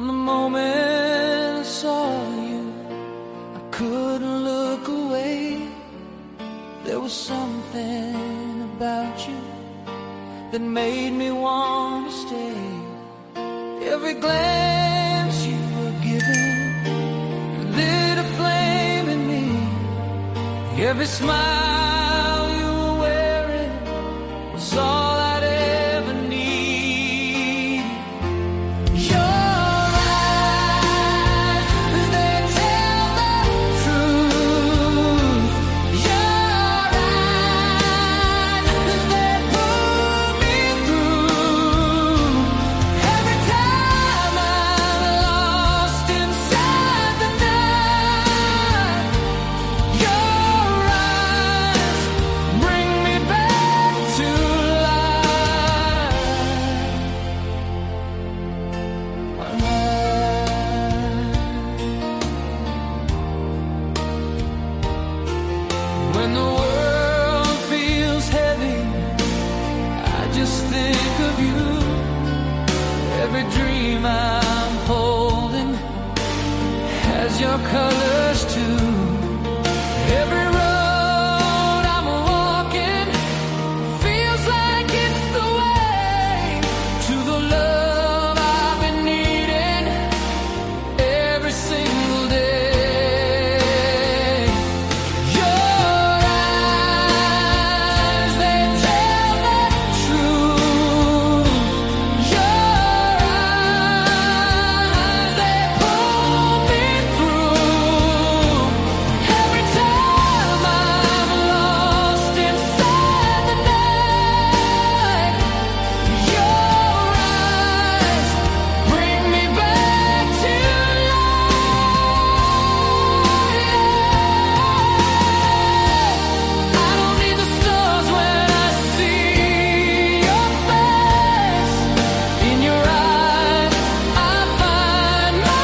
From the moment I saw you, I couldn't look away. There was something about you that made me want to stay. Every glance you were giving lit a flame in me. Every smile you were wearing was all I'd ever need. Your eyes, they tell the truth. Your eyes, they pull me through. Every time I'm lost inside the night, your eyes bring me back to life. When the world feels heavy, I just think of you. Every dream I'm holding has your colors too. Every road I'm walking feels like it's the way to the love I've been needing every single day. Your eyes, they tell the truth. Your eyes, they pull me through. Every time I'm lost inside the night, your eyes bring me back to life. I don't need the stars when I see your face. In your eyes, I find my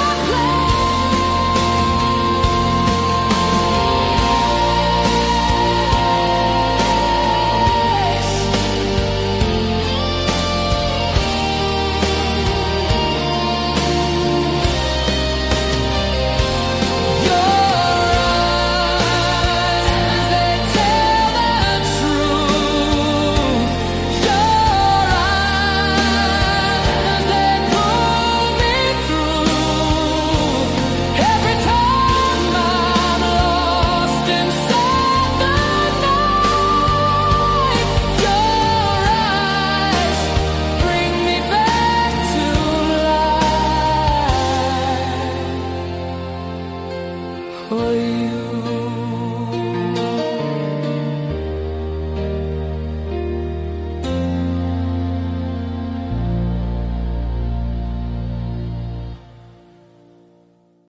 Oh,